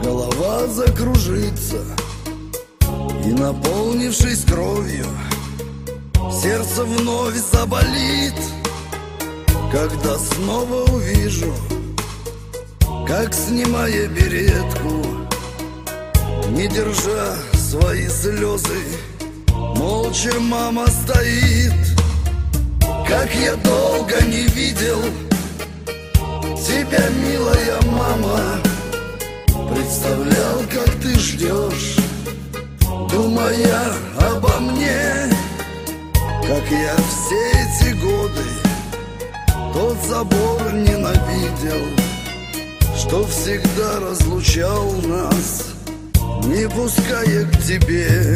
Голова закружится, и, наполнившись кровью, сердце вновь заболит, когда снова увижу, как, снимая беретку, не держа свои слезы, молча мама стоит. Как я долго не видел тебя, милая мама, представлял, как ты ждешь, думая обо мне. Как я все эти годы тот забор ненавидел, что всегда разлучал нас, не пуская к тебе.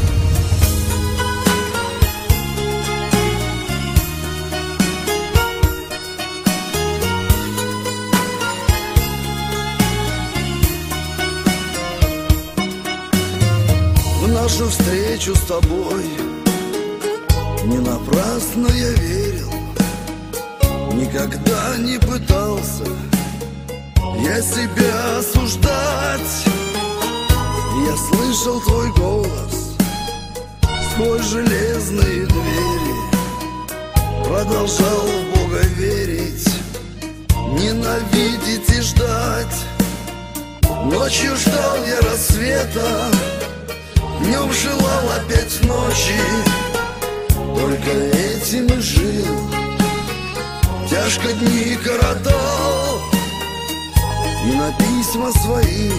В нашу встречу с тобой не напрасно я верил, никогда не пытался я себя осуждать. Я слышал твой голос сквозь железные двери, продолжал в Бога верить, ненавидеть и ждать. Ночью ждал я рассвета, днем желал опять ночи, только этим и жил, тяжко дни коротал. И на письма свои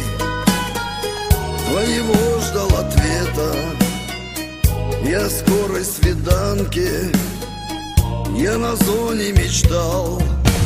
твоего ждал ответа. Я о скорой свиданке, я на зоне мечтал.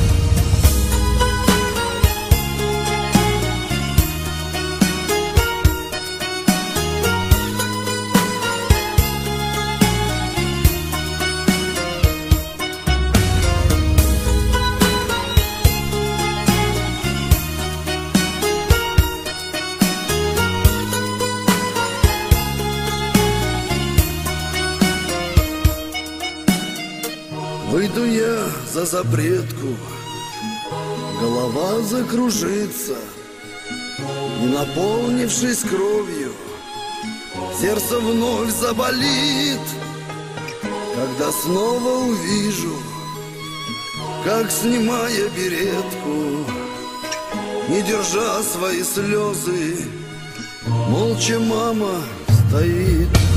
Выйду я за запретку, голова закружится, и, наполнившись кровью, сердце вновь заболит, когда снова увижу, как, снимая беретку, не держа свои слезы, молча мама стоит.